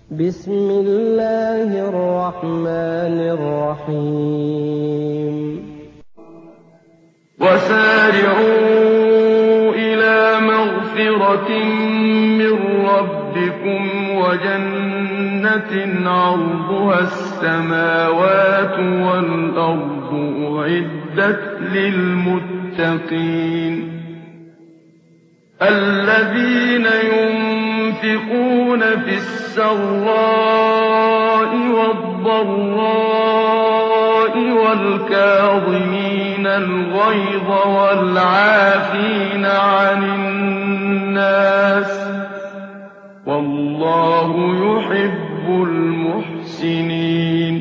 بسم الله الرحمن الرحيم وسارعوا إلى مغفرة من ربكم وجنة عرضها السماوات والأرض أعدت للمتقين الذين ينفقون في السراء والضراء والكاظمين الغيظ والعافين عن الناس والله يحب المحسنين.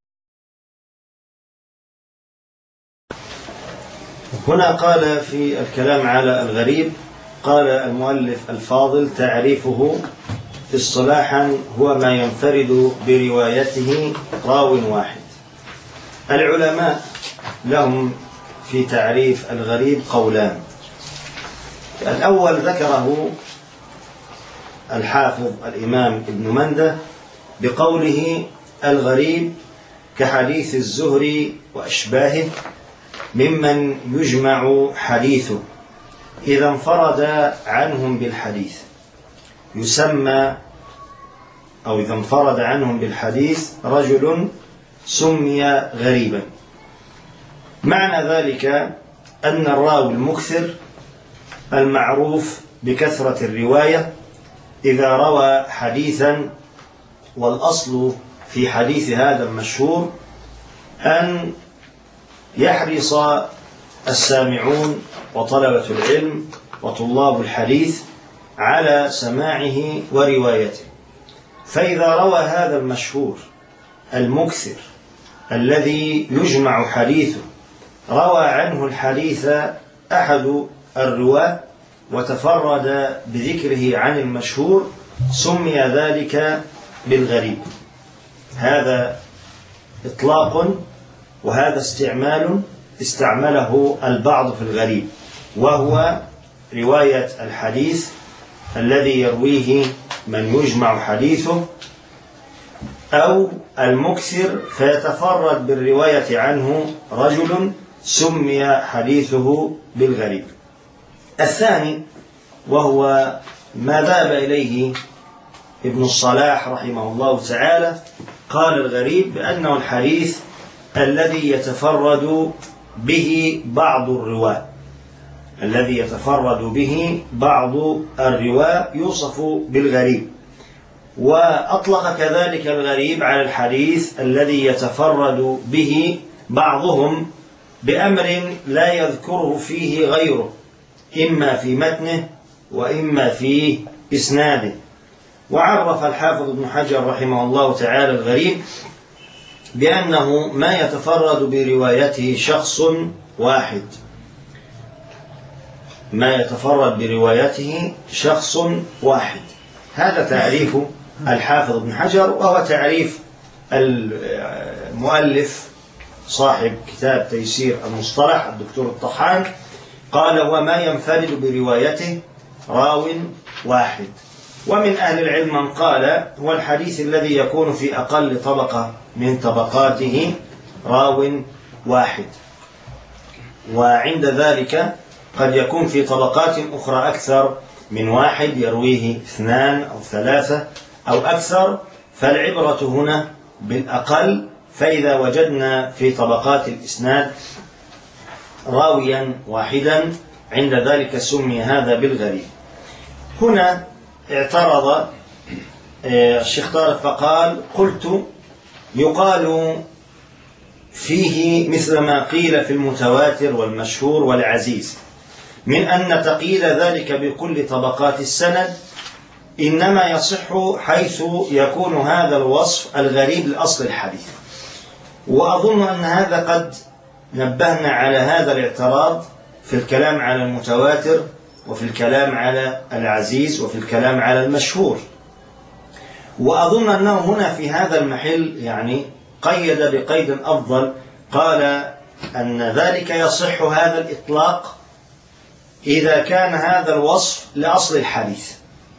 هنا قال في الكلام على الغريب، قال المؤلف الفاضل: تعريفه اصطلاحا هو ما ينفرد بروايته راو واحد. العلماء لهم في تعريف الغريب قولان. الأول ذكره الحافظ الإمام ابن مندة بقوله: الغريب كحديث الزهري وأشباهه ممن يجمع حديثه إذا انفرد عنهم بالحديث، يسمى أو إذا انفرد عنهم بالحديث رجل سمي غريبا. معنى ذلك أن الراوي المكثر المعروف بكثرة الرواية إذا روى حديثا، والأصل في حديث هذا المشهور أن يحرص السامعون وطلبة العلم وطلاب الحديث على سماعه وروايته. فإذا روى هذا المشهور المكثر الذي يجمع حديثه روى عنه الحديث أحد الرواة وتفرد بذكره عن المشهور، سمي ذلك بالغريب. هذا إطلاق وهذا استعمله البعض في الغريب، وهو رواية الحديث الذي يرويه من يجمع حديثه أو المكثر فيتفرد بالرواية عنه رجل سمي حديثه بالغريب. الثاني وهو ما ذهب إليه ابن الصلاح رحمه الله تعالى، قال الغريب بأنه الحديث الذي يتفرد به بعض الرواة، الذي يتفرد به بعض الرواة يوصف بالغريب. وأطلق كذلك الغريب على الحديث الذي يتفرد به بعضهم بأمر لا يذكره فيه غيره، إما في متنه وإما في إسناده. وعرف الحافظ ابن حجر رحمه الله تعالى الغريب بأنه ما يتفرد بروايته شخص واحد، ما يتفرد بروايته شخص واحد. هذا تعريف الحافظ ابن حجر، وهو تعريف المؤلف صاحب كتاب تيسير المصطلح الدكتور الطحان، قال: وما ينفرد بروايته راو واحد. ومن أهل العلم من قال: هو الحديث الذي يكون في أقل طبقة من طبقاته راو واحد، وعند ذلك قد يكون في طبقات أخرى أكثر من واحد يرويه 2 أو 3 أو أكثر، فالعبرة هنا بالأقل. فإذا وجدنا في طبقات الإسناد راويا واحدا عند ذلك سمي هذا بالغريب. هنا اعترض الشيخ طارق فقال: قلت: يقال فيه مثل ما قيل في المتواتر والمشهور والعزيز من أن تقييد ذلك بكل طبقات السند إنما يصح حيث يكون هذا الوصف الغريب لأصل الحديث. وأظن أن هذا قد نبهنا على هذا الاعتراض في الكلام على المتواتر وفي الكلام على العزيز وفي الكلام على المشهور. وأظن أنه هنا في هذا المحل يعني قيد بقيد أفضل، قال أن ذلك يصح هذا الإطلاق إذا كان هذا الوصف لأصل الحديث،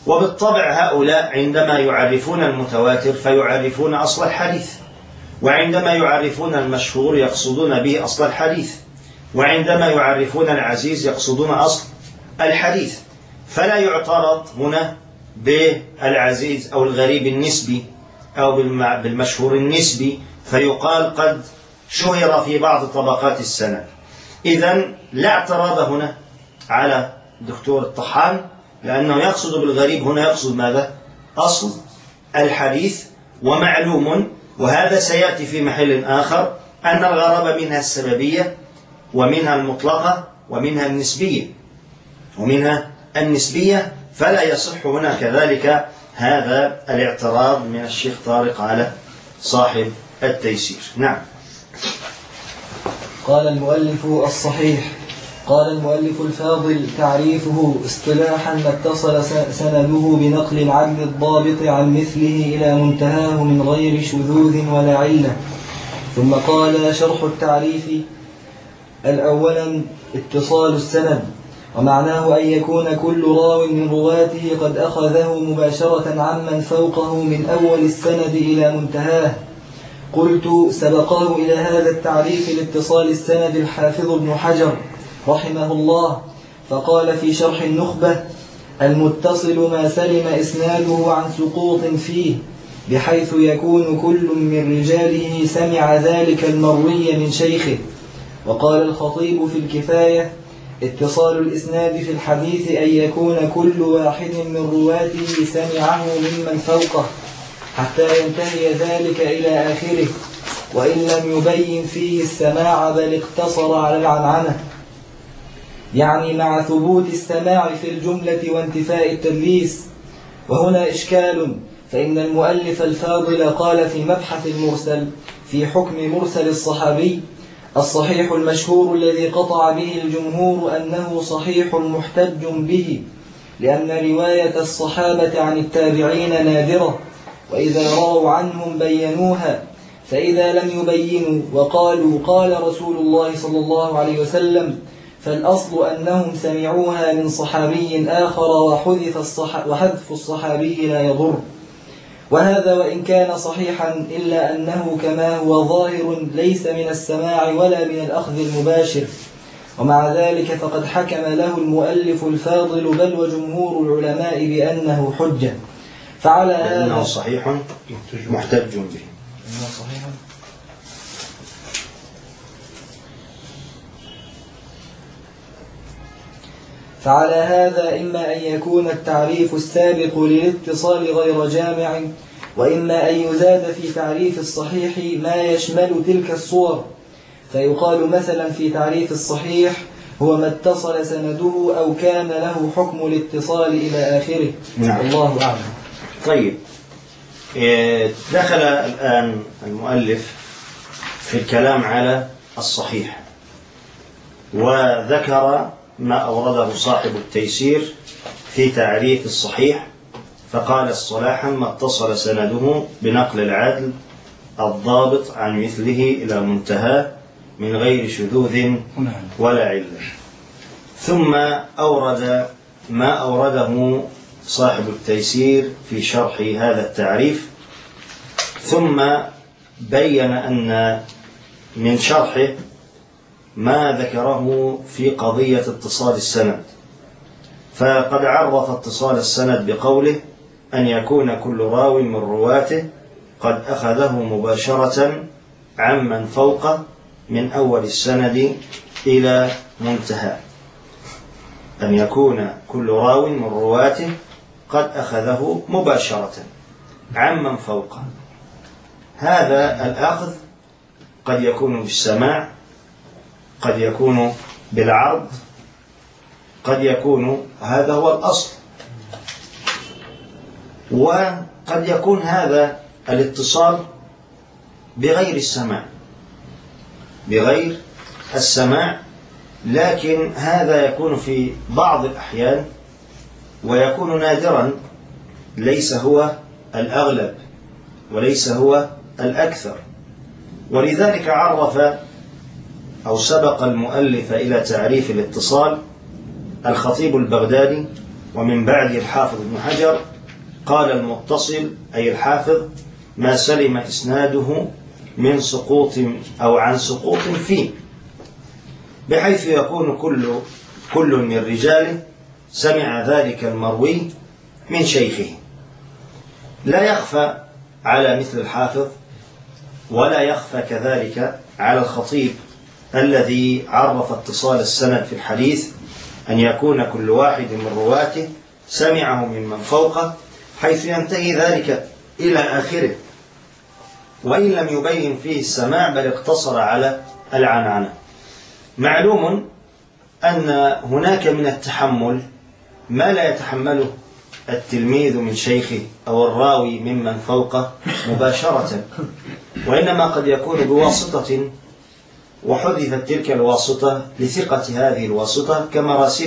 وبالطبع هؤلاء عندما يعرفون المتواتر فيعرفون أصل الحديث، وعندما يعرفون المشهور يقصدون به أصل الحديث، وعندما يعرفون العزيز يقصدون أصل الحديث. فلا يعترض هنا بالعزيز أو الغريب النسبي أو بالمشهور النسبي فيقال قد شهر في بعض طبقات السند. إذن لا اعتراض هنا على دكتور الطحان، لأنه يقصد بالغريب هنا يقصد ماذا؟ أصل الحديث. ومعلوم، وهذا سيأتي في محل آخر، أن الغرابة منها السببية ومنها المطلقة ومنها النسبية، فلا يصح هنا كذلك هذا الاعتراض من الشيخ طارق على صاحب التيسير. نعم. قال المؤلف الصحيح. قال المؤلف الفاضل: تعريفه اصطلاحا ما اتصل سنده بنقل العدل الضابط عن مثله إلى منتهاه من غير شذوذ ولا علة. ثم قال: شرح التعريف: الأولا اتصال السند، ومعناه أن يكون كل راو من رواته قد أخذه مباشرة عمن فوقه من أول السند إلى منتهاه. قلت: سبقه إلى هذا التعريف لاتصال السند الحافظ ابن حجر رحمه الله، فقال في شرح النخبة: المتصل ما سلم إسناده عن سقوط فيه، بحيث يكون كل من رجاله سمع ذلك المروي من شيخه. وقال الخطيب في الكفاية: اتصال الإسناد في الحديث أن يكون كل واحد من رواته سمعه ممن فوقه حتى ينتهي ذلك إلى آخره، وإن لم يبين فيه السماع بل اقتصر على العنعنة، يعني مع ثبوت السماع في الجملة وانتفاء التدليس. وهنا إشكال، فإن المؤلف الفاضل قال في مبحث المرسل في حكم مرسل الصحابي: الصحيح المشهور الذي قطع به الجمهور أنه صحيح محتج به، لأن رواية الصحابة عن التابعين نادرة، وإذا رأوا عنهم بينوها، فإذا لم يبينوا وقالوا قال رسول الله صلى الله عليه وسلم فالأصل أنهم سمعوها من صحابي آخر، وحذف الصحابي لا يضر. وهذا وإن كان صحيحا إلا أنه كما هو ظاهر ليس من السماع ولا من الأخذ المباشر، ومع ذلك فقد حكم له المؤلف الفاضل بل وجمهور العلماء بأنه حجة. فعلى هذا أنه صحيح محتج به. فعلى هذا إما أن يكون التعريف السابق للاتصال غير جامع، وإما أن يزاد في تعريف الصحيح ما يشمل تلك الصور، فيقال مثلا في تعريف الصحيح هو ما اتصل سنده أو كان له حكم الاتصال إلى آخره. نعم. الله أعلم. طيب، دخل الآن المؤلف في الكلام على الصحيح، وذكر ما أورده صاحب التيسير في تعريف الصحيح، فقال: اصطلاحا ما اتصل سنده بنقل العدل الضابط عن مثله إلى منتهى من غير شذوذ ولا علة. ثم أورد ما أورده صاحب التيسير في شرح هذا التعريف، ثم بين أن من شرحه ما ذكره في قضية اتصال السند، فقد عرف اتصال السند بقوله: أن يكون كل راو من رواته قد أخذه مباشرة عمن فوقه من أول السند إلى منتهى. أن يكون كل راو من رواته قد أخذه مباشرة عمن فوقه. هذا الأخذ قد يكون بالسماع، قد يكون بالعرض، قد يكون، هذا هو الأصل، وقد يكون هذا الاتصال بغير السماع، لكن هذا يكون في بعض الأحيان ويكون نادرا، ليس هو الأغلب وليس هو الأكثر. ولذلك عرف أو سبق المؤلف إلى تعريف الاتصال الخطيب البغدادي ومن بعد الحافظ ابن حجر. قال المتصل أي الحافظ ما سلم إسناده من سقوط أو عن سقوط فيه، بحيث يكون كل من رجاله سمع ذلك المروي من شيخه. لا يخفى على مثل الحافظ ولا يخفى كذلك على الخطيب الذي عرف اتصال السند في الحديث أن يكون كل واحد من رواته سمعه ممن فوقه، حيث ينتهي ذلك إلى آخره، وإن لم يبين فيه السماع بل اقتصر على العنعنة. معلوم أن هناك من التحمل ما لا يتحمله التلميذ من شيخه أو الراوي ممن فوقه مباشرة، وإنما قد يكون بواسطة، وحذفت تلك الواسطة لثقة هذه الواسطة كمراسيل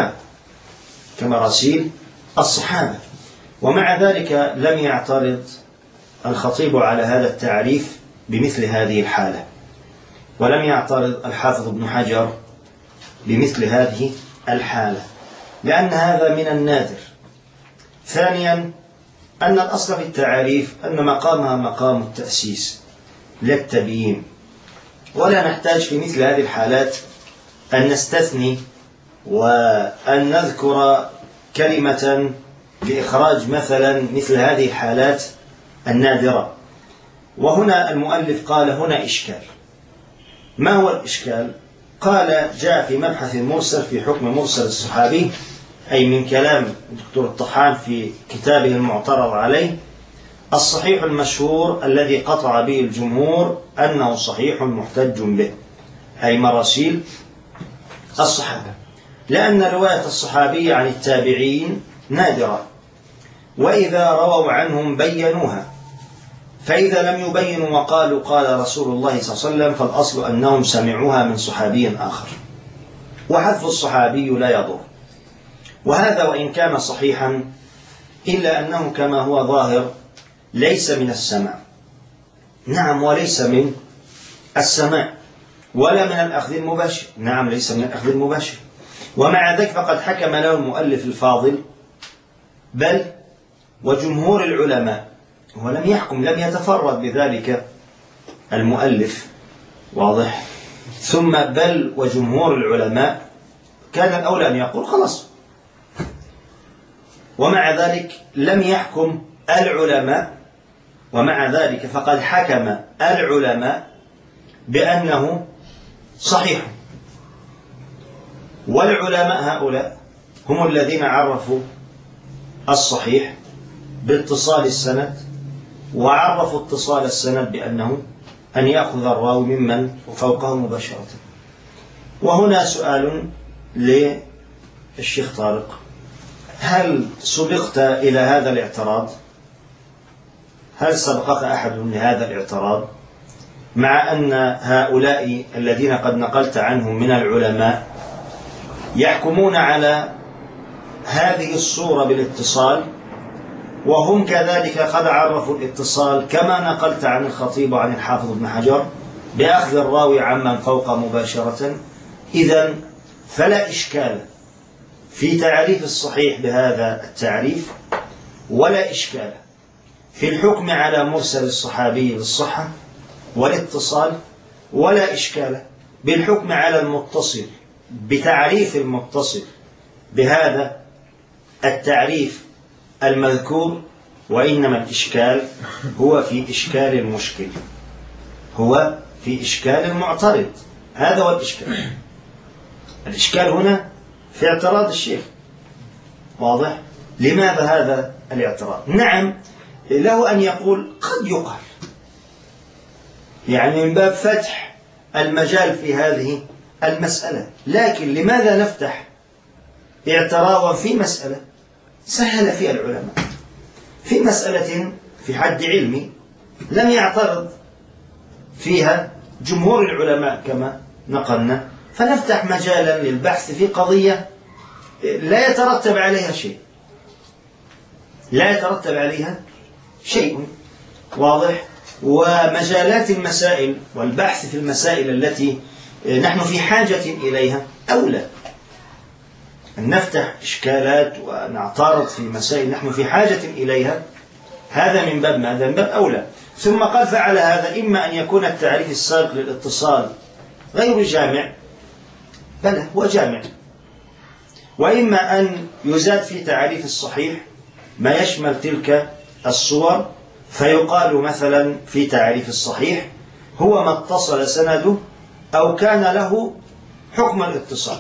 الصحابة. ومع ذلك لم يعترض الخطيب على هذا التعريف بمثل هذه الحالة، ولم يعترض الحافظ ابن حجر بمثل هذه الحالة، لأن هذا من النادر. ثانيا، أن الأصل في التعاريف أن مقامها مقام التأسيس لا التبيين، ولا نحتاج في مثل هذه الحالات أن نستثني وأن نذكر كلمة لإخراج مثلا مثل هذه الحالات النادرة. وهنا المؤلف قال هنا إشكال. ما هو الإشكال؟ قال جاء في مبحث المرسل في حكم مرسل الصحابي، أي من كلام الدكتور الطحان في كتابه المعترض عليه: الصحيح المشهور الذي قطع به الجمهور أنه صحيح محتج به، أي مراسيل الصحابة، لأن رواية الصحابي عن التابعين نادرة، وإذا رووا عنهم بينوها، فإذا لم يبينوا وقالوا قال رسول الله صلى الله عليه وسلم فالأصل أنهم سمعوها من صحابي آخر، وحذف الصحابي لا يضر. وهذا وإن كان صحيحا إلا أنه كما هو ظاهر ليس من السمع، نعم، وليس من السماع، ولا من الأخذ المباشر، نعم، ليس من الأخذ المباشر. ومع ذلك فقد حكم له المؤلف الفاضل، بل وجمهور العلماء، ولم يحكم، لم يتفرد بذلك المؤلف، واضح، ثم بل وجمهور العلماء كان الأولى أن يقول خلاص. ومع ذلك لم يحكم العلماء، ومع ذلك فقد حكم العلماء بأنه صحيح. والعلماء هؤلاء هم الذين عرفوا الصحيح باتصال السند، وعرفوا اتصال السند بأنه أن يأخذ الراوي ممن فوقه مباشرة. وهنا سؤال للشيخ طارق: هل سبقت إلى هذا الاعتراض؟ هل سبقك أحد لهذا الاعتراض، مع أن هؤلاء الذين قد نقلت عنهم من العلماء يحكمون على هذه الصورة بالاتصال، وهم كذلك قد عرفوا الاتصال كما نقلت عن الخطيب وعن الحافظ ابن حجر بأخذ الراوي عمن فوق مباشرة؟ إذن فلا إشكال في تعريف الصحيح بهذا التعريف، ولا إشكال في الحكم على مرسل الصحابي بالصحة والاتصال، ولا إشكال بالحكم على المتصل بتعريف المتصل بهذا التعريف المذكور. وإنما الإشكال هو في إشكال المشكل، هو في إشكال المعترض. هذا هو الإشكال. الإشكال هنا في اعتراض الشيخ، واضح؟ لماذا هذا الاعتراض؟ نعم، له أن يقول، قد يقال، يعني من باب فتح المجال في هذه المسألة، لكن لماذا نفتح اعتراضا في مسألة سهل فيها العلماء، في مسألة في حد علمي لم يعترض فيها جمهور العلماء كما نقلنا، فنفتح مجالا للبحث في قضية لا يترتب عليها شيء، لا يترتب عليها شيء، واضح؟ ومجالات المسائل والبحث في المسائل التي نحن في حاجة إليها أولى. أن نفتح إشكالات ونعترض في مسائل نحن في حاجة إليها، هذا من باب ماذا؟ من باب أولى. ثم قد فعل هذا إما أن يكون التعريف السابق للاتصال غير جامع، بل هو جامع، وإما أن يزاد في تعريف الصحيح ما يشمل تلك الصور، فيقال مثلا في تعريف الصحيح هو ما اتصل سنده أو كان له حكم الاتصال،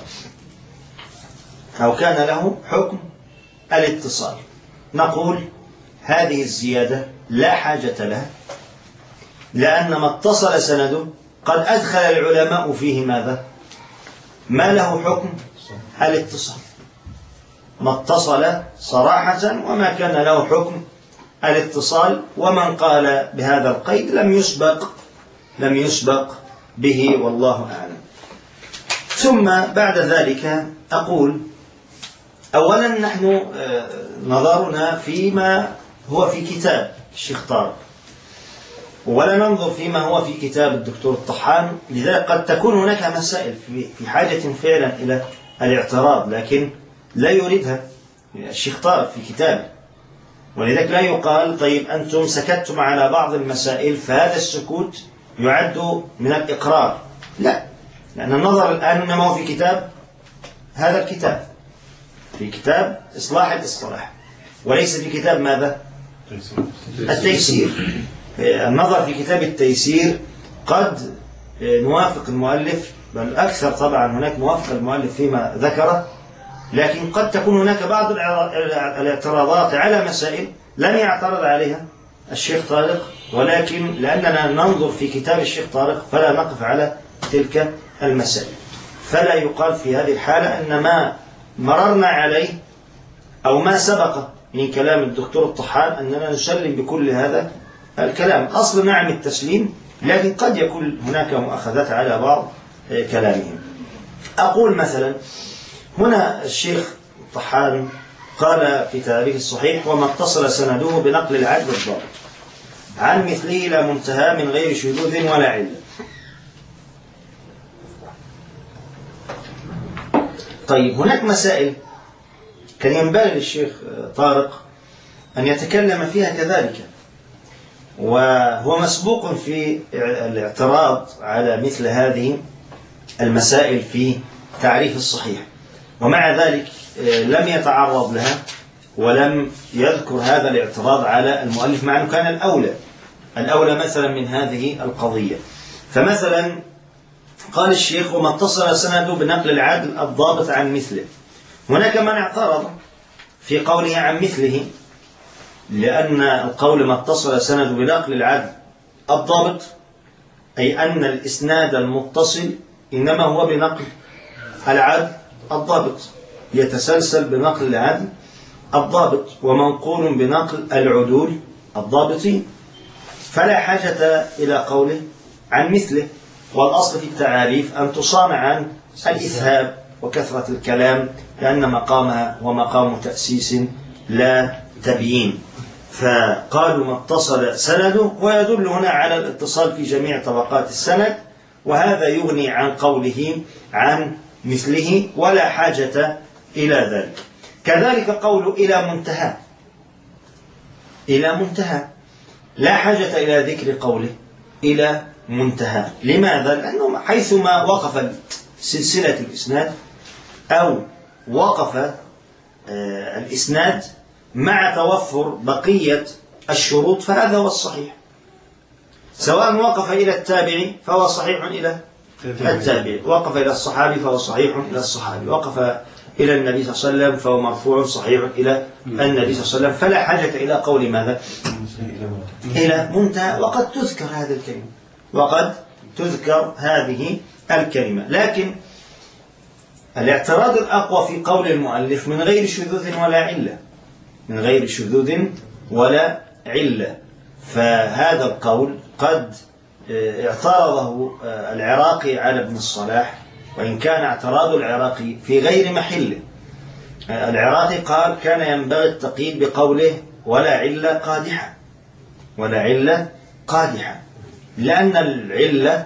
أو كان له حكم الاتصال. نقول هذه الزيادة لا حاجة لها، لأن ما اتصل سنده قد أدخل العلماء فيه ماذا؟ ما له حكم الاتصال، ما اتصل صراحة وما كان له حكم الاتصال، ومن قال بهذا القيد لم يسبق به، والله أعلم. ثم بعد ذلك أقول أولا نحن نظرنا فيما هو في كتاب الشيخ طارق، ولا ننظر فيما هو في كتاب الدكتور الطحان، لذلك قد تكون هناك مسائل في حاجة فعلا إلى الاعتراض، لكن لا يريدها الشيخ طارق في كتابه، ولذلك لا يقال طيب أنتم سكتتم على بعض المسائل فهذا السكوت يعد من الإقرار، لا، لأن النظر الآن إنما هو في كتاب هذا الكتاب، في كتاب إصلاح الاصطلاح، وليس في كتاب ماذا؟ التيسير. النظر في كتاب التيسير قد نوافق المؤلف، بل أكثر طبعا هناك موافق المؤلف فيما ذكره، لكن قد تكون هناك بعض الاعتراضات على مسائل لم يعترض عليها الشيخ طارق، ولكن لأننا ننظر في كتاب الشيخ طارق فلا نقف على تلك المسائل. فلا يقال في هذه الحالة أن ما مررنا عليه أو ما سبق من كلام الدكتور الطحان أننا نسلم بكل هذا الكلام. أصل نعم التسليم، لكن قد يكون هناك مؤاخذات على بعض كلامهم. أقول مثلا هنا الشيخ الطحان قال في تعريف الصحيح وما اتصل سنده بنقل العدل الضابط عن مثله إلى منتهى من غير شذوذ ولا علة. طيب هناك مسائل كان ينبغي للشيخ طارق أن يتكلم فيها كذلك، وهو مسبوق في الاعتراض على مثل هذه المسائل في تعريف الصحيح، ومع ذلك لم يتعرض لها ولم يذكر هذا الاعتراض على المؤلف، مع أنه كان الأولى مثلا من هذه القضية. فمثلا قال الشيخ وما اتصل سنده بنقل العدل الضابط عن مثله. هناك من اعترض في قوله عن مثله، لأن القول ما اتصل سنده بنقل العدل الضابط أي أن الإسناد المتصل إنما هو بنقل العدل الضابط، يتسلسل بنقل العدل الضابط ومنقول بنقل العدول الضابطين، فلا حاجة إلى قوله عن مثله. والأصل في التعاريف أن تصان عن الإذهاب وكثرة الكلام، لأن مقامها ومقام تأسيس لا تبيين. فقالوا ما اتصل سنده، ويدل هنا على الاتصال في جميع طبقات السند، وهذا يغني عن قوله عن مثله ولا حاجة إلى ذلك. كذلك قول إلى منتهى لا حاجة إلى ذكر قوله إلى منتهى. لماذا؟ لأنه حيثما وقف سلسلة الإسناد أو وقف الإسناد مع توفر بقية الشروط فهذا هو الصحيح، سواء وقف إلى التابعي فهو صحيح إلى التابعي، وقف إلى الصحابي فهو صحيح إلى الصحابي، وقف إلى النبي صلى الله عليه وسلم فهو مرفوع صحيح إلى النبي صلى الله عليه وسلم. فلا حاجة إلى قول ماذا؟ إلى منتهى. وقد تذكر هذه الكلمة، وقد تذكر هذه الكلمة، لكن الاعتراض الأقوى في قول المؤلف من غير شذوذ ولا علة، من غير شذوذ ولا علة. فهذا القول قد اعترضه العراقي على ابن الصلاح، وإن كان اعتراض العراقي في غير محله. العراقي قال كان ينبغي التقييد بقوله ولا علة قادحة، ولا علة قادحة، لأن العلة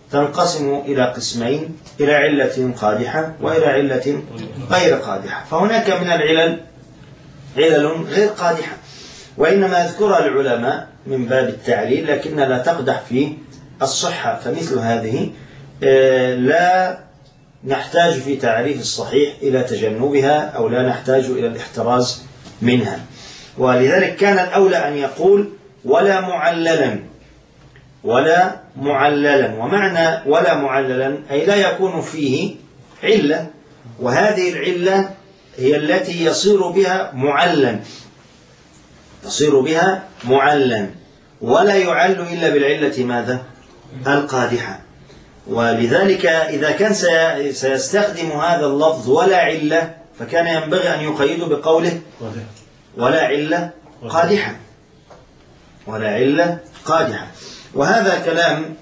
تنقسم إلى قسمين، إلى علة قادحة وإلى علة غير قادحة. فهناك من العلل علل غير قادحة، وإنما يذكرها العلماء من باب التعليل، لكنها لا تقدح في الصحة. فمثل هذه لا نحتاج في تعريف الصحيح إلى تجنبها، أو لا نحتاج إلى الاحتراز منها. ولذلك كان الأولى أن يقول ولا معللا، ولا معللا. ومعنى ولا معللا أي لا يكون فيه علة، وهذه العلة هي التي يصير بها معلن، يصير بها معلن، ولا يعل إلا بالعلة ماذا؟ القادحة. ولذلك إذا كان سيستخدم هذا اللفظ ولا علة، فكان ينبغي أن يقيد بقوله ولا علة قادحة، ولا علة قادحة. وهذا كلام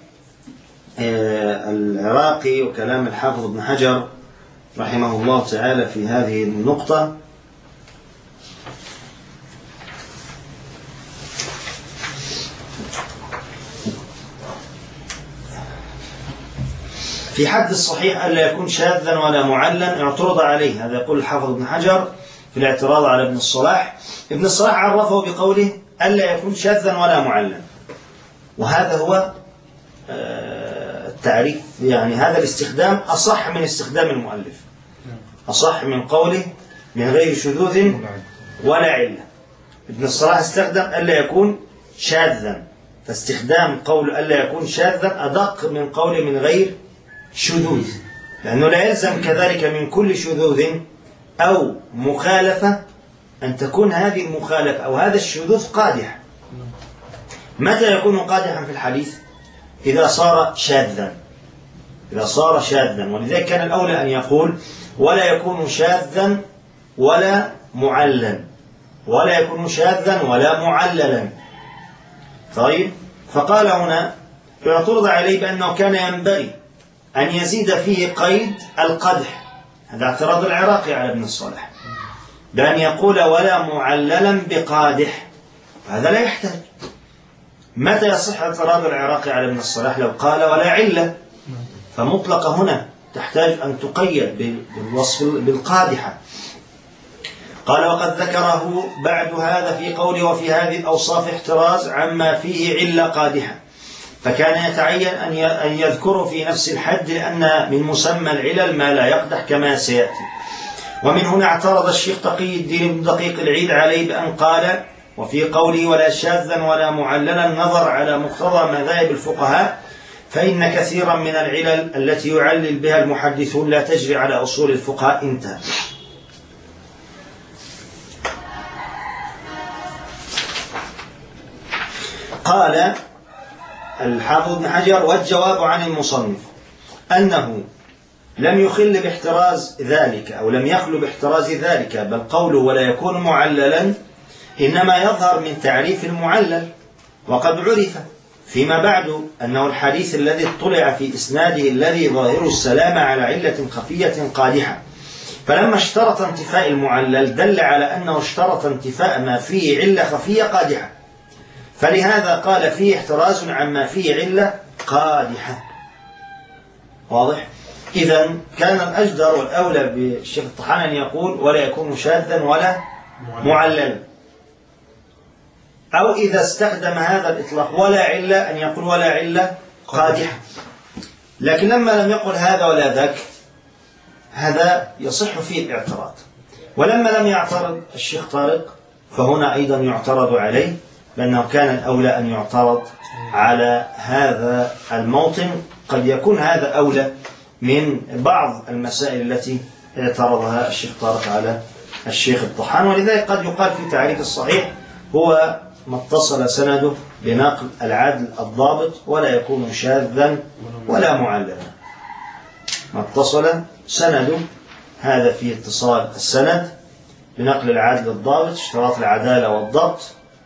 العراقي وكلام الحافظ ابن حجر رحمه الله تعالى في هذه النقطة. في حد الصحيح ألا يكون شاذا ولا معلا اعترض عليه. هذا يقول الحافظ ابن حجر في الاعتراض على ابن الصلاح. ابن الصلاح عرفه بقوله ألا يكون شاذا ولا معلا، وهذا هو التعريف. يعني هذا الاستخدام أصح من استخدام المؤلف، أصح من قوله من غير شذوذ ولا علة. ابن الصلاح استخدم ألا يكون شاذا، فاستخدام قول ألا يكون شاذا أدق من قوله من غير شذوذ، لأنه لا يلزم كذلك من كل شذوذ أو مخالفة أن تكون هذه المخالفة أو هذا الشذوذ قادح. متى يكون قادحا في الحديث؟ إذا صار شاذا، إذا صار شاذا. ولذلك كان الأولى أن يقول ولا يكون شاذا ولا معللا، ولا يكون شاذا ولا معللا. طيب، فقال هنا يعترض عليه بأنه كان ينبغي أن يزيد فيه قيد القدح. هذا اعتراض العراقي على ابن الصلاح، بأن يقول ولا معللا بقادح. هذا لا يحتاج. متى يصح اعتراض العراقي على ابن الصلاح؟ لو قال ولا علة، فمطلقة هنا تحتاج أن تقيد بالوصف بالقادحة. قال وقد ذكره بعد هذا في قوله وفي هذه الأوصاف احتراز عما فيه علة قادحة، فكان يتعين أن يذكر في نفس الحد، لأن من مسمى العلل ما لا يقدح كما سيأتي. ومن هنا اعترض الشيخ تقي الدين بن دقيق العيد عليه بأن قال وفي قوله ولا شاذا ولا معللا نظر على مقتضى مذاهب الفقهاء، فإن كثيرا من العلل التي يعلل بها المحدثون لا تجري على أصول الفقهاء. انتهى. قال الحافظ ابن حجر والجواب عن المصنف أنه لم يخل باحتراز ذلك، أو لم يخل باحتراز ذلك، بل قوله ولا يكون معللا إنما يظهر من تعريف المعلل. وقد عرف فيما بعد أنه الحديث الذي اطلع في إسناده الذي ظاهره السلامة على علة خفية قادحة، فلما اشترط انتفاء المعلل دل على أنه اشترط انتفاء ما فيه علة خفية قادحة، فلهذا قال فيه احتراز عما فيه علة قادحة. واضح؟ إذن كان الأجدر والأولى بالشيخ الطحان أن يقول ولا يكون شاذا ولا معللا، أو إذا استخدم هذا الإطلاق ولا علة أن يقول ولا علة قادحة. لكن لما لم يقل هذا ولا ذاك، هذا يصح فيه الاعتراض. ولما لم يعترض الشيخ طارق فهنا أيضا يعترض عليه، لأنه كان الأولى أن يعترض على هذا الموطن. قد يكون هذا أولى من بعض المسائل التي اعترضها الشيخ طارق على الشيخ الطحان. ولذلك قد يقال في تعريف الصحيح هو ما اتصل سنده بنقل العدل الضابط ولا يكون شاذا ولا معللا. ما اتصل سنده، هذا فيه اتصال السند بنقل العدل الضابط، اشتراط العدالة والضبط،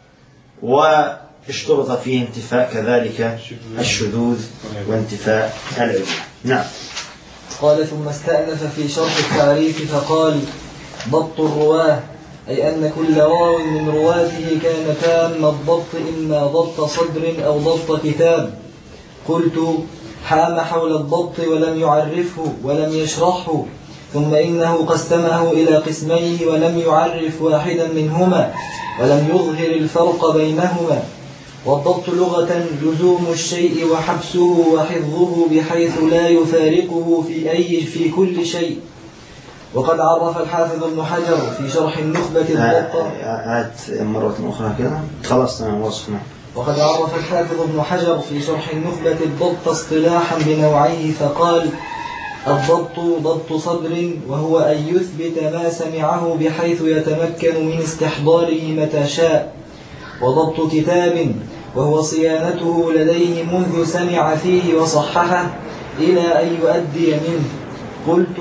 واشترط فيه انتفاء كذلك الشذوذ وانتفاء العلة. نعم. قال ثم استأنف في شرح التعريف فقال ضبط الرواه، أي أن كل راو من رواته كان تام الضبط، إما ضبط صدر أو ضبط كتاب. قلت حام حول الضبط ولم يعرفه ولم يشرحه، ثم إنه قسمه إلى قسمين ولم يعرف واحدا منهما ولم يظهر الفرق بينهما. والضبط لغة لزوم الشيء وحبسه وحفظه بحيث لا يفارقه في كل شيء. وقد عرف الحافظ ابن حجر في شرح النخبة الضبط. مرة أخرى كده خلصنا وصفنا. وقد عرف الحافظ ابن حجر في شرح النخبة الضبط اصطلاحا بنوعيه فقال: الضبط ضبط صدر، وهو أن يثبت ما سمعه بحيث يتمكن من استحضاره متى شاء. وضبط كتاب، وهو صيانته لديه منذ سمع فيه وصححه إلى أن يؤدي منه. قلت: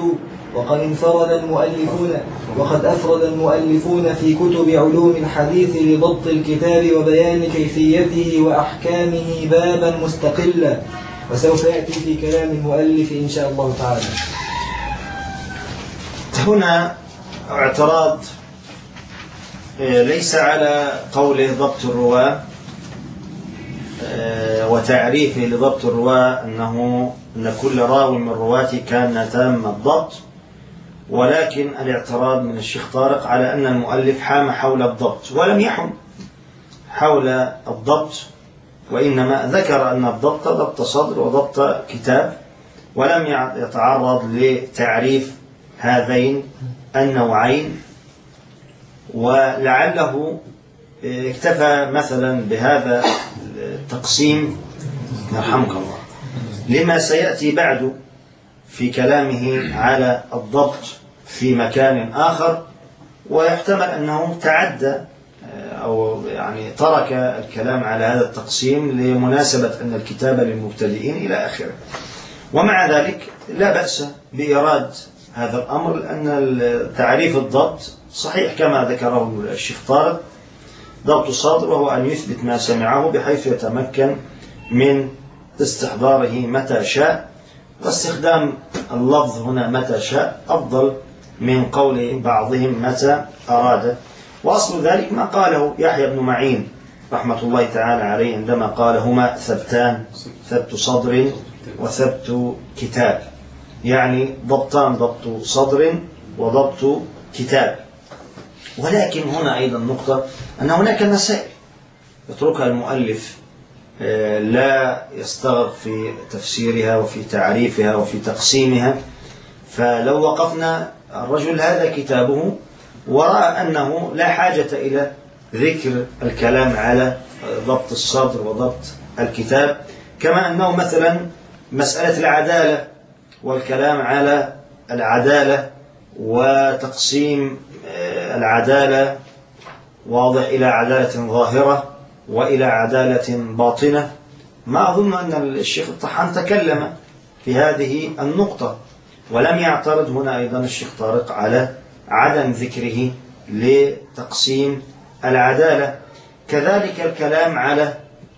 وقد أفرد المؤلفون في كتب علوم الحديث لضبط الكتاب وبيان كيفيته وأحكامه بابا مستقلا، وسوف يأتي في كلام المؤلف إن شاء الله تعالى. هنا اعتراض ليس على قوله ضبط الرواة وتعريفه لضبط الرواة أن كل راوي من رواته كان تام الضبط، ولكن الاعتراض من الشيخ طارق على أن المؤلف حام حول الضبط ولم يحم حول الضبط، وإنما ذكر أن الضبط ضبط صدر وضبط كتاب، ولم يتعرض لتعريف هذين النوعين. ولعله اكتفى مثلا بهذا التقسيم يرحمك الله لما سيأتي بعد في كلامه على الضبط في مكان آخر، ويحتمل أنه تعدى أو يعني ترك الكلام على هذا التقسيم لمناسبة أن الكتاب للمبتدئين إلى آخره. ومع ذلك لا بأس بإيراد هذا الأمر، لأن تعريف الضبط صحيح كما ذكره الشيخ طارق: ضبط الصدر وهو أن يثبت ما سمعه بحيث يتمكن من استحضاره متى شاء. واستخدام اللفظ هنا متى شاء أفضل من قول بعضهم متى أراد. وأصل ذلك ما قاله يحيى بن معين رحمة الله تعالى عليه عندما قال: هما ثبتان، ثبت صدر وثبت كتاب، يعني ضبطان، ضبط صدر وضبط كتاب. ولكن هنا أيضا نقطة أن هناك مسائل يتركها المؤلف لا يستغرق في تفسيرها وفي تعريفها وفي تقسيمها. فلو وقفنا الرجل هذا كتابه ورأى أنه لا حاجة إلى ذكر الكلام على ضبط الصدر وضبط الكتاب، كما أنه مثلا مسألة العدالة والكلام على العدالة وتقسيم العدالة واضح إلى عدالة ظاهرة وإلى عدالة باطنة، ما أظن أن الشيخ الطحان تكلم في هذه النقطة، ولم يعترض هنا أيضا الشيخ طارق على عدم ذكره لتقسيم العدالة. كذلك الكلام على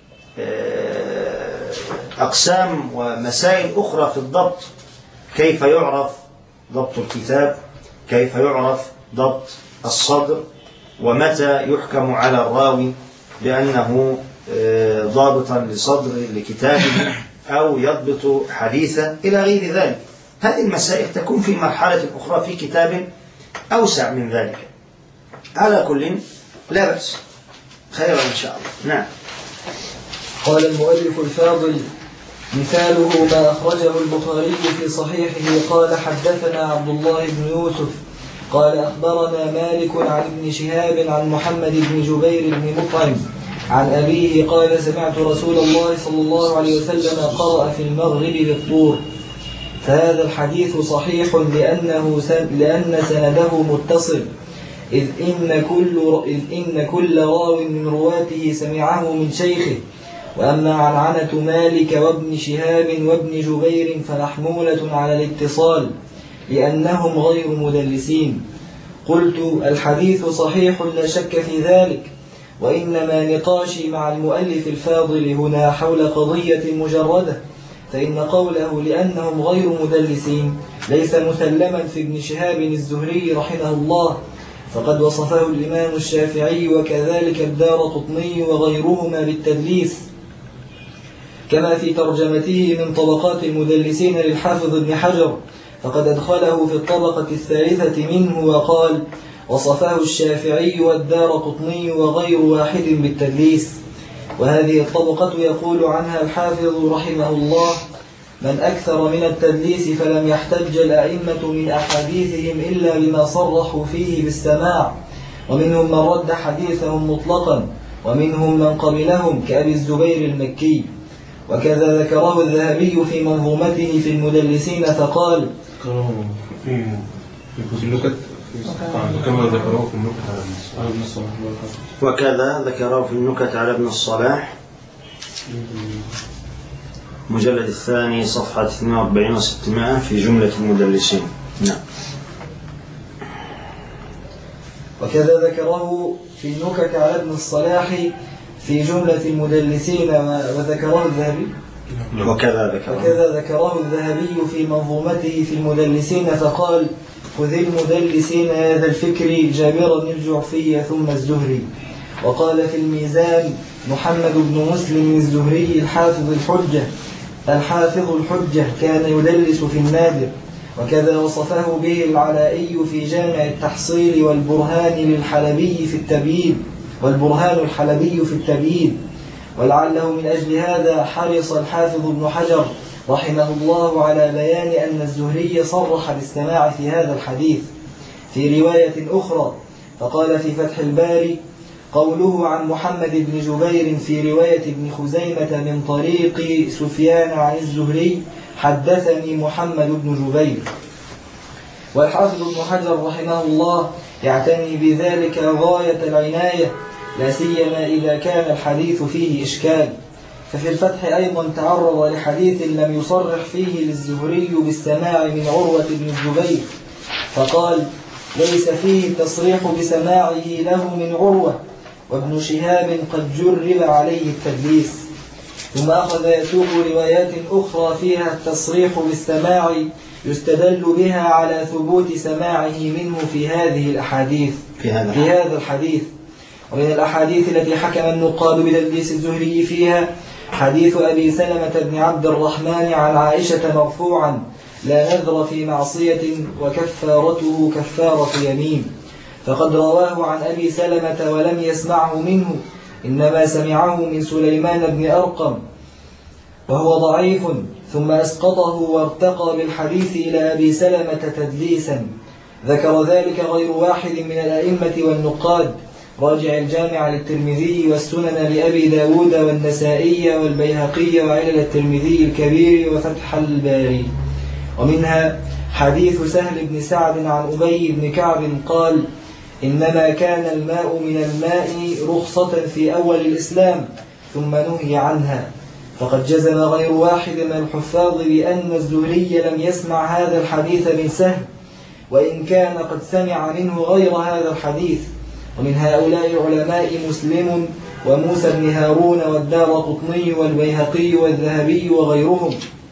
أقسام ومسائل أخرى في الضبط، كيف يعرف ضبط الكتاب، كيف يعرف ضبط الصدر، ومتى يحكم على الراوي بأنه ضابطا لصدر لكتابه أو يضبط حديثا إلى غير ذلك. هذه المسائل تكون في مرحلة أخرى في كتاب أوسع من ذلك. على كل لا بأس، خير إن شاء الله. نعم. قال المؤلف الفاضل: مثاله ما أخرجه البخاري في صحيحه قال: حدثنا عبد الله بن يوسف قال أخبرنا مالك عن ابن شهاب عن محمد بن جبير بن مطعم عن أبيه قال: سمعت رسول الله صلى الله عليه وسلم قرأ في المغرب بالطور. فهذا الحديث صحيح لأن سنده متصل، إذ إن كل راو من رواته سمعه من شيخه. وأما عنعنة مالك وابن شهاب وابن جبير فمحمولة على الاتصال لأنهم غير مدلسين. قلت: الحديث صحيح لا شك في ذلك، وإنما نقاشي مع المؤلف الفاضل هنا حول قضية مجردة، فإن قوله لأنهم غير مدلسين ليس مسلما في ابن شهاب الزهري رحمه الله، فقد وصفه الإمام الشافعي وكذلك الدارقطني وغيرهما بالتدليس. كما في ترجمته من طبقات المدلسين للحافظ ابن حجر، فقد أدخله في الطبقة الثالثة منه وقال: وصفه الشافعي والدارقطني وغير واحد بالتدليس. وهذه الطبقة يقول عنها الحافظ رحمه الله: من أكثر من التدليس فلم يحتج الأئمة من أحاديثهم إلا بما صرحوا فيه بالسماع، ومنهم من رد حديثهم مطلقا، ومنهم من قبلهم كأبي الزبير المكي. وكذا ذكره الذهبي في منظومته في المدلسين فقال: في النكت كما ذكروه في النكت على ابن الصلاح. وكذا ذكره في النكت على ابن الصلاح مجلد الثاني صفحة 42 و600 في جملة المدلسين. نعم. وكذا ذكره في النكت على ابن الصلاح في جملة المدلسين وذكره الذهبي. وكذا ذكره الذهبي في منظومته في المدلسين فقال: خذ المدلسين هذا الفكر جابرا الجعفي ثم الزهري. وقال في الميزان محمد بن مسلم الزهري الحافظ الحجة كان يدلس في النادر. وكذا وصفه به العلائي في جامع التحصيل والبرهان الحلبي في التبيين. ولعله من أجل هذا حرص الحافظ ابن حجر رحمه الله على بيان أن الزهري صرح بالسماع في هذا الحديث في رواية أخرى، فقال في فتح الباري: قوله عن محمد بن جبير في رواية ابن خزيمة من طريق سفيان عن الزهري: حدثني محمد بن جبير. والحافظ ابن حجر رحمه الله يعتني بذلك غاية العناية، لا سيما إذا كان الحديث فيه إشكال. ففي الفتح أيضا تعرض لحديث لم يصرح فيه للزهري بالسماع من عروة بن الزبير، فقال: ليس فيه التصريح بسماعه له من عروة، وابن شهاب قد جرب عليه التدليس. ثم أخذ يسوق روايات أخرى فيها التصريح بالسماع يستدل بها على ثبوت سماعه منه في هذه الأحاديث في هذا الحديث. ومن الأحاديث التي حكم النقاد بتدليس الزهري فيها حديث أبي سلمة بن عبد الرحمن عن عائشة مرفوعا: لا نذر في معصية وكفارته كفارة يمين. فقد رواه عن أبي سلمة ولم يسمعه منه، إنما سمعه من سليمان بن أرقم وهو ضعيف، ثم أسقطه وارتقى بالحديث إلى أبي سلمة تدليسا. ذكر ذلك غير واحد من الأئمة والنقاد. راجع الجامع للترمذي والسنن لأبي داود والنسائي والبيهقي وعلل الترمذي الكبير وفتح الباري. ومنها حديث سهل بن سعد عن أبي بن كعب قال: إنما كان الماء من الماء رخصة في أول الإسلام ثم نهي عنها. فقد جزم غير واحد من الحفاظ بأن الزهري لم يسمع هذا الحديث من سهل، وإن كان قد سمع منه غير هذا الحديث. ومن هؤلاء علماء مسلم وموسى بن هارون والدارقطني والبيهقي والذهبي وغيرهم.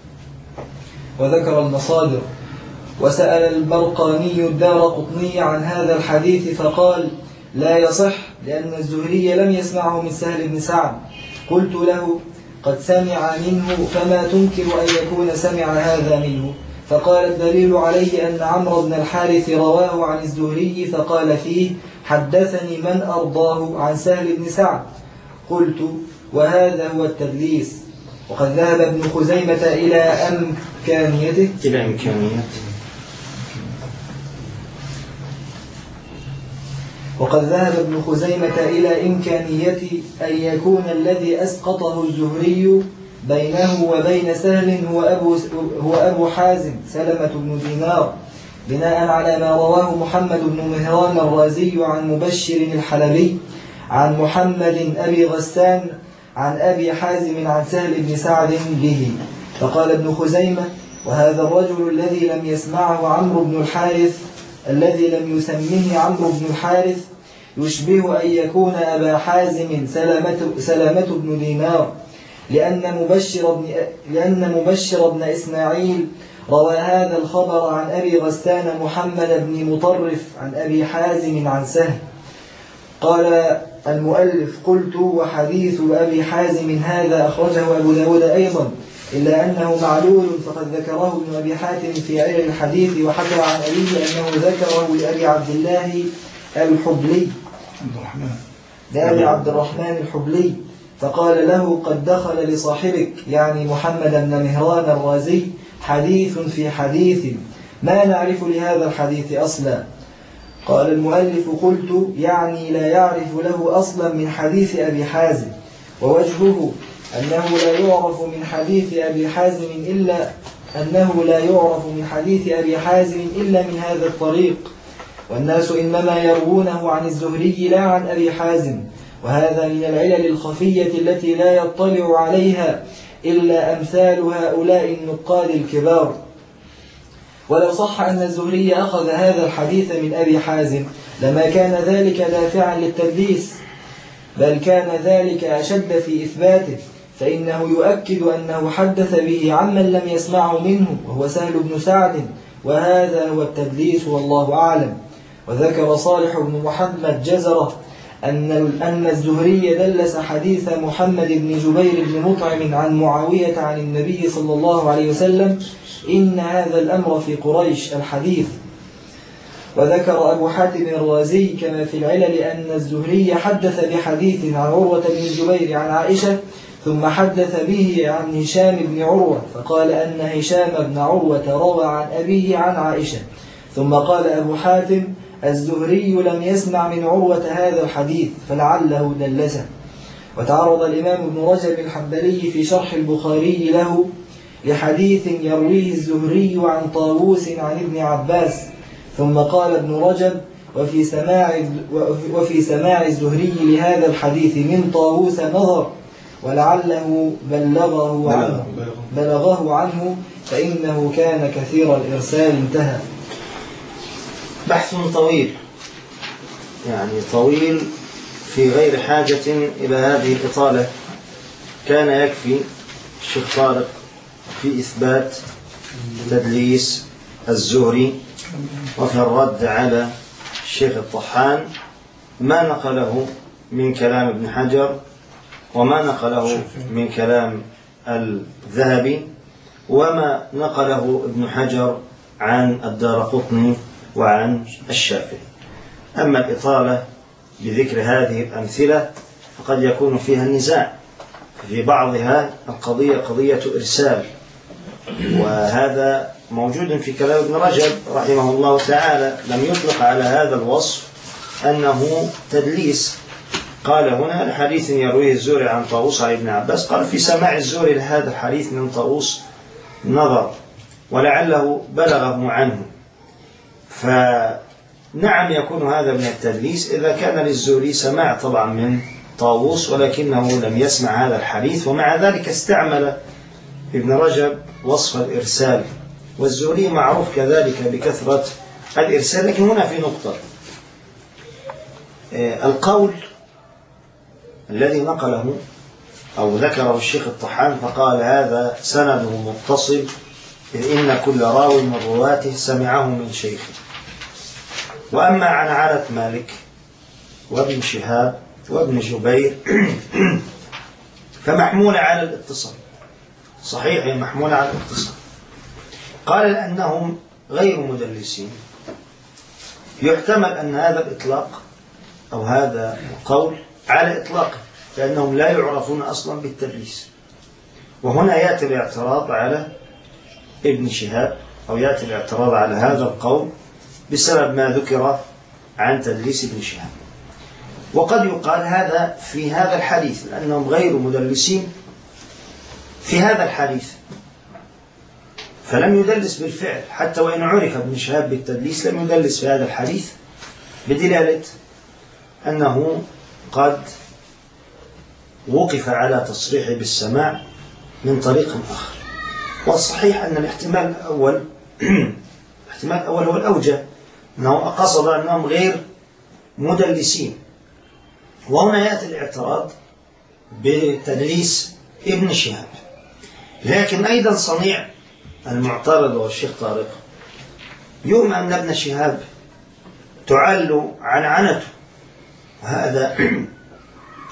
وذكر المصادر. وسأل البرقاني الدارقطني عن هذا الحديث فقال: لا يصح، لأن الزهري لم يسمعه من سهل بن سعد. قلت له: قد سمع منه، فما تنكر أن يكون سمع هذا منه؟ فقال: الدليل عليه أن عمرو بن الحارث رواه عن الزهري فقال فيه: حدثني من أرضاه عن سهل بن سعد. قلت: وهذا هو التدليس. وقد ذهب ابن خزيمة إلى إمكانيته وقد ذهب ابن خزيمة إلى إمكانية أن يكون الذي أسقطه الزهري بينه وبين سهل هو أبو حازم سلمة بن دينار، بناء على ما رواه محمد بن مهران الرازي عن مبشر الحلبي عن محمد أبي غسان عن أبي حازم عن سهل بن سعد به. فقال ابن خزيمة: وهذا الرجل الذي لم يسمعه عمرو بن الحارث، الذي لم يسميه عمرو بن الحارث، يشبه أن يكون أبا حازم سلامة بن دينار، لأن مبشر بن إسماعيل روى هذا الخبر عن أبي غسان محمد بن مطرف عن أبي حازم عن سهل. قال المؤلف قلت وحديث أبي حازم هذا أخرجه أبو داود أيضا إلا أنه معلول فقد ذكره ابن أبي حاتم في علل الحديث وحكى عن أبيه أنه ذكره لأبي عبد الله الحبلي لأبي عبد الرحمن الحبلي فقال له قد دخل لصاحبك يعني محمد بن مهران الرازي حديث في حديث ما نعرف لهذا الحديث أصلا. قال المؤلف قلت يعني لا يعرف له أصلا من حديث أبي حازم ووجهه أنه لا يعرف من حديث أبي حازم إلا من هذا الطريق والناس إنما يروونه عن الزهري لا عن أبي حازم وهذا من العلل الخفية التي لا يطلع عليها إلا أمثال هؤلاء النقاد الكبار. ولو صح أن الزهري أخذ هذا الحديث من أبي حازم لما كان ذلك دافعا للتدليس بل كان ذلك أشد في إثباته فإنه يؤكد أنه حدث به عمن لم يسمعه منه وهو سهل بن سعد وهذا هو التدليس والله أعلم. وذكر صالح بن محمد جزرة أن الزهري دلس حديث محمد بن جبير بن مطعم عن معاوية عن النبي صلى الله عليه وسلم إن هذا الأمر في قريش الحديث. وذكر أبو حاتم الرازي كما في العلل أن الزهري حدث بحديث عن عروة بن الزبير عن عائشة ثم حدث به عن هشام بن عروة فقال أن هشام بن عروة روى عن أبيه عن عائشة ثم قال أبو حاتم الزهري لم يسمع من عروة هذا الحديث فلعله دلسه. وتعرض الإمام ابن رجب الحنبلي في شرح البخاري له لحديث يرويه الزهري عن طاووس عن ابن عباس ثم قال ابن رجب وفي سماع الزهري لهذا الحديث من طاووس نظر ولعله بلغه عنه فإنه كان كثير الإرسال انتهى. بحث طويل يعني طويل في غير حاجة إلى هذه الإطالة. كان يكفي الشيخ طارق في إثبات تدليس الزهري وفي الرد على الشيخ الطحان ما نقله من كلام ابن حجر وما نقله من كلام الذهبي وما نقله ابن حجر عن الدارقطني وعن الشافعي. أما الإطالة بذكر هذه الأمثلة فقد يكون فيها النزاع في بعضها القضية قضية إرسال وهذا موجود في كلام ابن رجب رحمه الله تعالى لم يطلق على هذا الوصف أنه تدليس. قال هنا الحديث يرويه الزهري عن طاووس عن ابن عباس قال في سماع الزهري لهذا الحديث من طاووس نظر ولعله بلغه عنه. فنعم يكون هذا من التدليس إذا كان للزهري سماع طبعا من طاووس ولكنه لم يسمع هذا الحديث ومع ذلك استعمل ابن رجب وصف الإرسال والزهري معروف كذلك بكثرة الإرسال. لكن هنا في نقطة القول الذي نقله أو ذكره الشيخ الطحان فقال هذا سنده متصل إذ إن كل راوي من رواته سمعه من شيخه. وأما عن عالة مالك وابن شهاب وابن جبير فمحمولة على الاتصال صحيح هي محمولة على الاتصال. قال لأنهم غير مدلسين يحتمل أن هذا الإطلاق أو هذا القول على إطلاقه لأنهم لا يعرفون أصلا بالتدليس. وهنا يأتي الاعتراض على ابن شهاب أو يأتي الاعتراض على هذا القول بسبب ما ذكر عن تدليس ابن شهاب. وقد يقال هذا في هذا الحديث لأنهم غير مدلسين في هذا الحديث فلم يدلس بالفعل حتى وإن عرف ابن شهاب بالتدليس لم يدلس في هذا الحديث بدلالة أنه قد وقف على تصريحه بالسماع من طريق آخر. والصحيح أن الاحتمال الأول هو الأوجه أنه قصد أنهم غير مدلسين. وهنا يأتي الاعتراض بتدليس ابن شهاب. لكن أيضا صنيع المعترض والشيخ طارق يوم أن ابن شهاب تعل عنعنته وهذا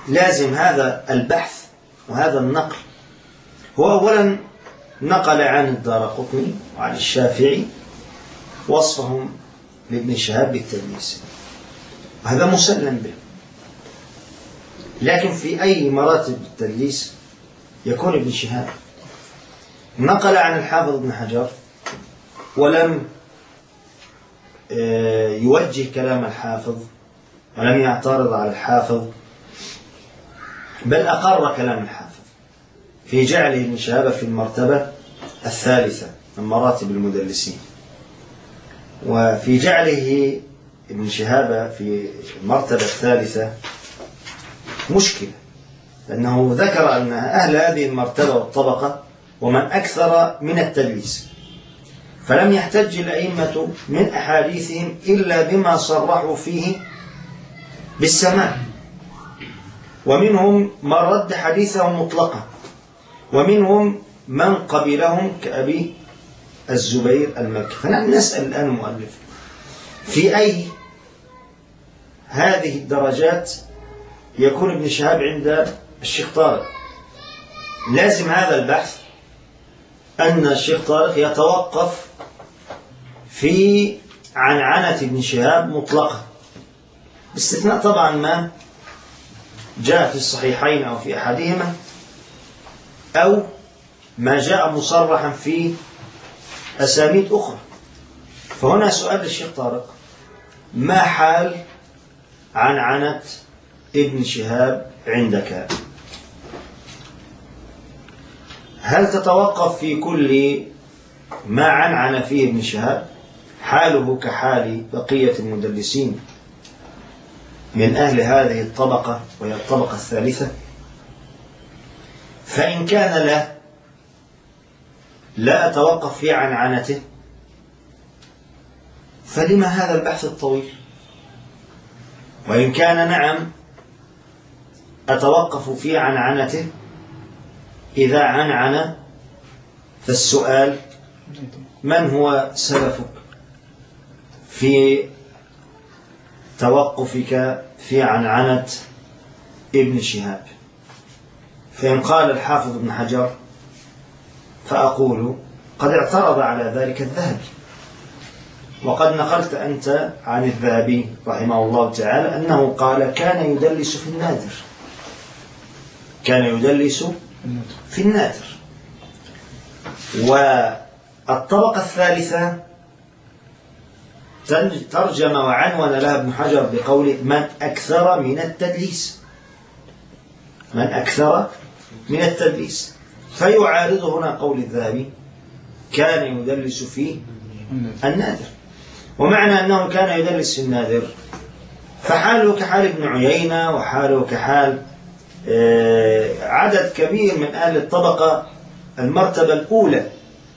لازم هذا البحث وهذا النقل. هو أولا نقل عن الدارقطني وعن الشافعي وصفهم لابن شهاب بالتدليس، وهذا مسلم به. لكن في أي مراتب التدليس يكون ابن شهاب نقل عن الحافظ ابن حجر ولم يوجه كلام الحافظ ولم يعترض على الحافظ، بل أقر كلام الحافظ في جعله ابن شهاب في المرتبة الثالثة من مراتب المدلسين، وفي جعله ابن شهاب في المرتبة الثالثة مشكلة، لأنه ذكر أن أهل هذه المرتبة والطبقة ومن أكثر من التدليس، فلم يحتج الأئمة من أحاديثهم إلا بما صرحوا فيه بالسماع، ومنهم من رد حديثهم مطلقا، ومنهم من قبلهم كأبي الزبير المكي. فنحن نسأل الآن المؤلف في أي هذه الدرجات يكون ابن شهاب عند الشيخ طارق؟ لازم هذا البحث أن الشيخ طارق يتوقف في عنعنة ابن شهاب مطلقا، باستثناء طبعا ما جاء في الصحيحين أو في أحدهما، أو ما جاء مصرحا في أسانيد أخرى. فهنا سؤال للشيخ طارق: ما حال عنعنة ابن شهاب عندك؟ هل تتوقف في كل ما عنعن فيه ابن شهاب حاله كحال بقية المدلسين من أهل هذه الطبقة وهي الطبقة الثالثة؟ فإن كان لا أتوقف في عنعنته، فلما هذا البحث الطويل؟ وإن كان نعم أتوقف في عنعنته، إذا عنعن فالسؤال: من هو سلفك في توقفك في عنعنة ابن شهاب؟ فإن قال الحافظ ابن حجر فأقول: قد اعترض على ذلك الذهبي، وقد نقلت أنت عن الذهبي رحمه الله تعالى أنه قال كان يدلس في النادر، كان يدلس في النادر. والطبقة الثالثة ترجم وعنون لها ابن حجر بقول: من أكثر من التدليس، من أكثر من التدليس، فيعارض هنا قول الذهبي كان يدلس في النادر. ومعنى أنه كان يدلس في النادر فحاله كحال ابن عيينة، وحاله كحال عدد كبير من أهل الطبقة المرتبة الأولى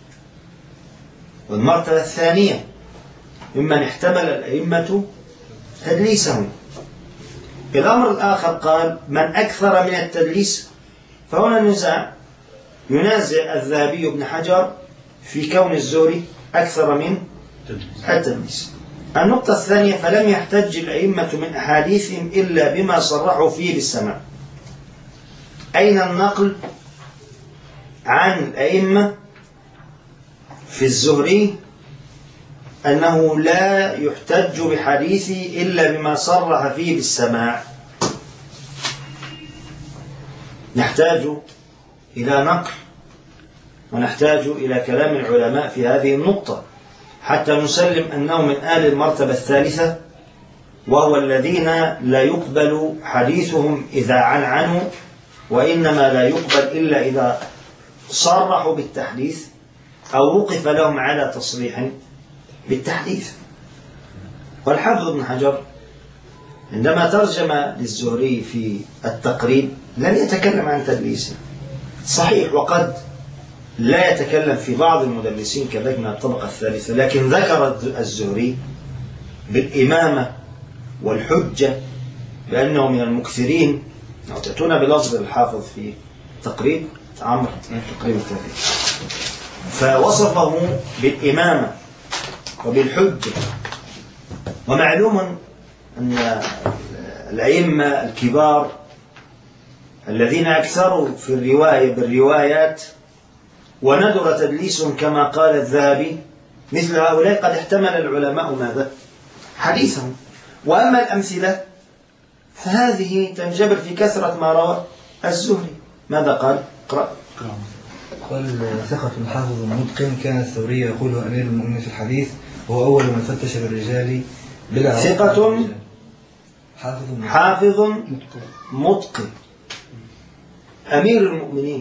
والمرتبة الثانية ممن احتمل الأئمة تدليسهم. الأمر الآخر قال: من أكثر من التدليس، فهنا ينازع الذهبي ابن حجر في كون الزهري أكثر من التدليس. النقطة الثانية: فلم يحتج الأئمة من أحاديثهم إلا بما صرحوا فيه بالسماع. أين النقل عن الأئمة في الزهري أنه لا يحتج بحديثه إلا بما صرح فيه بالسماع؟ نحتاج إلى نقل ونحتاج إلى كلام العلماء في هذه النقطة حتى نسلم أنه من أهل المرتبة الثالثة، وهو الذين لا يقبل حديثهم إذا عنعنوا، وإنما لا يقبل إلا إذا صرحوا بالتحديث أو وقف لهم على تصريح بالتحديث. والحافظ ابن حجر عندما ترجم للزهري في التقريب لم يتكلم عن تدليسه، صحيح، وقد لا يتكلم في بعض المدلسين كذلك من الطبقة الثالثة، لكن ذكر الزهري بالإمامة والحجة بأنه من المكثرين، أو تأتون بلفظ الحافظ في تقريب عمرو تقريب التهذيب، فوصفه بالإمامة وبالحجة. ومعلوم أن الأئمة الكبار الذين أكثروا في الرواية بالروايات وندر تدليسهم كما قال الذهبي، مثل هؤلاء قد احتمل العلماء ماذا؟ حديثهم. وأما الأمثلة فهذه تنجبر في كثرة ما روى الزهري. ماذا قال؟ اقرأ. قال ثقة الحافظ المتقن كان الثوري يقوله أمير المؤمنين في الحديث، وهو أول من فتش بالرجال بلا ثقة حافظ متقن أمير المؤمنين.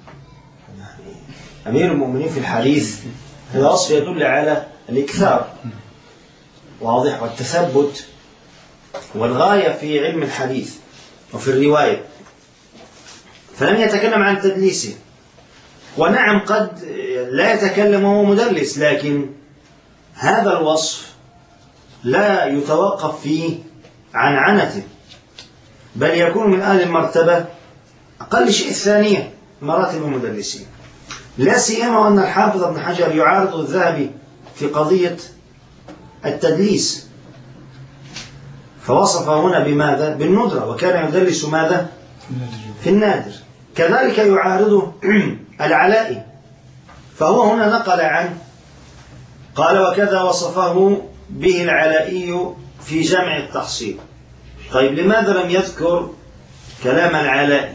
أمير المؤمنين في الحديث هذا وصف يدل على الإكثار واضح والتثبت والغاية في علم الحديث وفي الرواية، فلم يتكلم عن تدليسه. ونعم قد لا يتكلم وهو مدلس، لكن هذا الوصف لا يتوقف فيه عن عنته، بل يكون من أهل المرتبة أقل شيء الثانية مراتب المدلسين، لا سيما أن الحافظ ابن حجر يعارض الذهبي في قضية التدليس، فوصف هنا بماذا؟ بالندرة، وكان يدلس ماذا؟ في النادر. كذلك يعارضه العلائي، فهو هنا نقل عنه قال وكذا وصفه به العلائي في جمع التحصيل. طيب لماذا لم يذكر كلام العلائي؟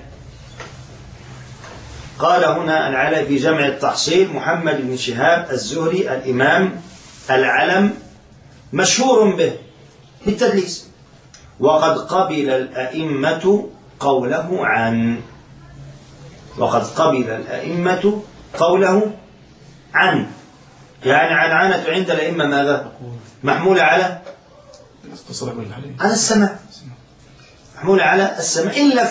قال هنا العلائي في جمع التحصيل محمد بن شهاب الزهري الإمام العلم مشهور به بالتدليس، وقد قبل الأئمة قوله عن، وقد قبل الأئمة قوله عن، يعني عنعنة عند الأئمة ماذا؟ محمولة على السمع، محمولة على السمع، إلا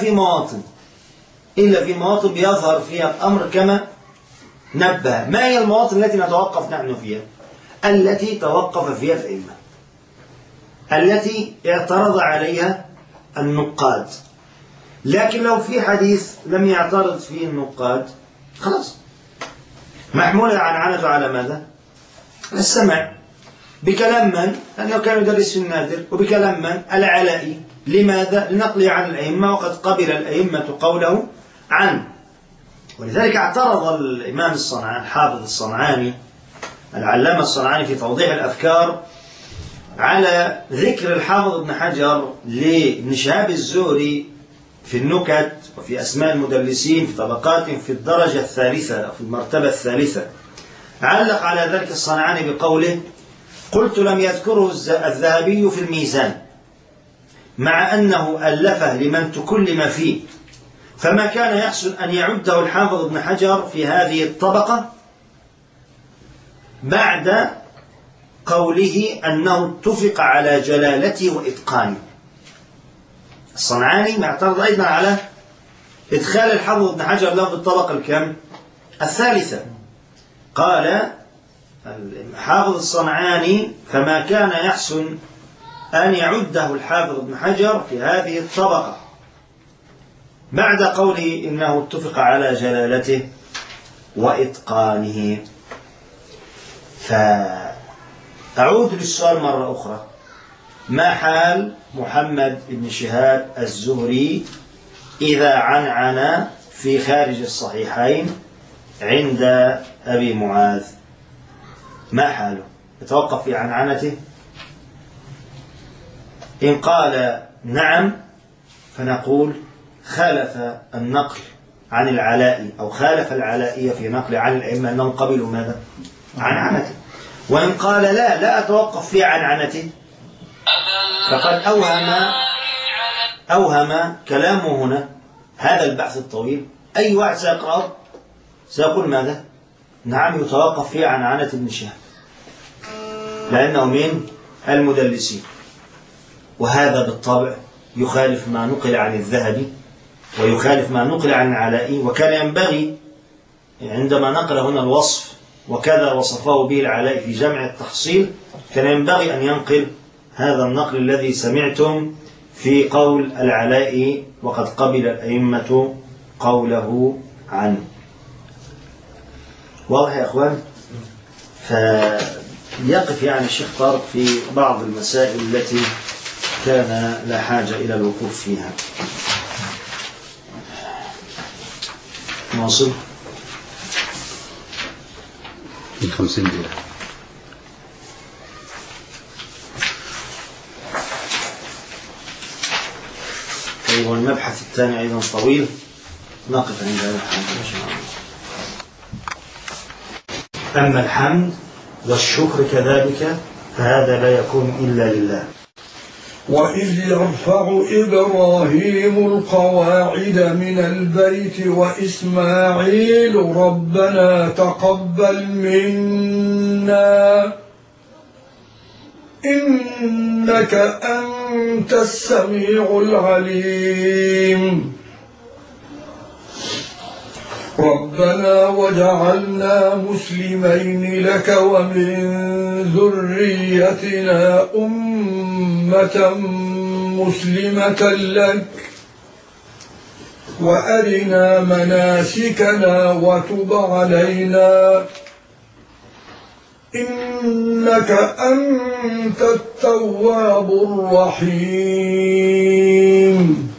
في مواطن بيظهر فيها الأمر كما نبه. ما هي المواطن التي نتوقف نحن فيها؟ التي توقف فيها الأئمة، التي اعترض عليها النقاد. لكن لو في حديث لم يعترض فيه النقاد خلاص محمولة عنعنة على ماذا؟ السمع. بكلام من؟ لأنه كان يدرس في النادر، وبكلام من؟ العلائي. لماذا؟ لنقله عن الأئمة، وقد قبل الأئمة قوله عن. ولذلك اعترض الإمام الصنعاني الحافظ الصنعاني العلامة الصنعاني في توضيح الأفكار على ذكر الحافظ ابن حجر لابن شهاب الزهري في النكت وفي أسماء المدلسين في طبقات في الدرجة الثالثة أو في المرتبة الثالثة. علق على ذلك الصنعاني بقوله: قلت لم يذكره الذهبي في الميزان مع أنه ألفه لمن تكلم فيه، فما كان يحسن أن يعده الحافظ ابن حجر في هذه الطبقة بعد قوله أنه اتفق على جلالته وإتقانه. الصنعاني معترض أيضا على إدخال الحافظ ابن حجر له بالطبقة الكم؟ الثالثة. قال الحافظ الصنعاني: فما كان يحسن أن يعده الحافظ ابن حجر في هذه الطبقة بعد قوله إنه اتفق على جلالته وإتقانه. فأعود للسؤال مرة أخرى: ما حال محمد بن شهاب الزهري إذا عنعن في خارج الصحيحين عند أبي معاذ؟ ما حاله؟ يتوقف في عنعنته؟ إن قال نعم فنقول خالف النقل عن العلائي، أو خالف العلائي في نقل عن الأئمة أنهم قبلوا ماذا؟ عنعنته. وإن قال لا أتوقف في عنعنته فقد أوهم كلامه هنا هذا البحث الطويل. أي واحد سيقرأه سيقول ماذا؟ نعم يتوقف في عنعنة ابن شهاب لأنه من المدلسين، وهذا بالطبع يخالف ما نقل عن الذهبي ويخالف ما نقل عن العلائي. وكان ينبغي عندما نقل هنا الوصف وكذا وصفه به العلائي في جمع التحصيل، كان ينبغي أن ينقل هذا النقل الذي سمعتم في قول العلائي وقد قبل الأئمة قوله عنه. واضح يا أخوان؟ فيقف يعني الشيخ طارق في بعض المسائل التي كان لا حاجة إلى الوقوف فيها. ناصر. من 50 دقيقة. طيب والمبحث الثاني أيضا طويل، نقف عند هذا الحمد إن شاء الله. أما الحمد والشكر كذلك فهذا لا يكون إلا لله. وإذ يرفع إبراهيم القواعد من البيت وإسماعيل ربنا تقبل منا إنك أنت السميع العليم ربنا وجعلنا مسلمين لك ومن ذريتنا أمة مسلمة لك وأرنا مناسكنا وتب علينا إنك أنت التواب الرحيم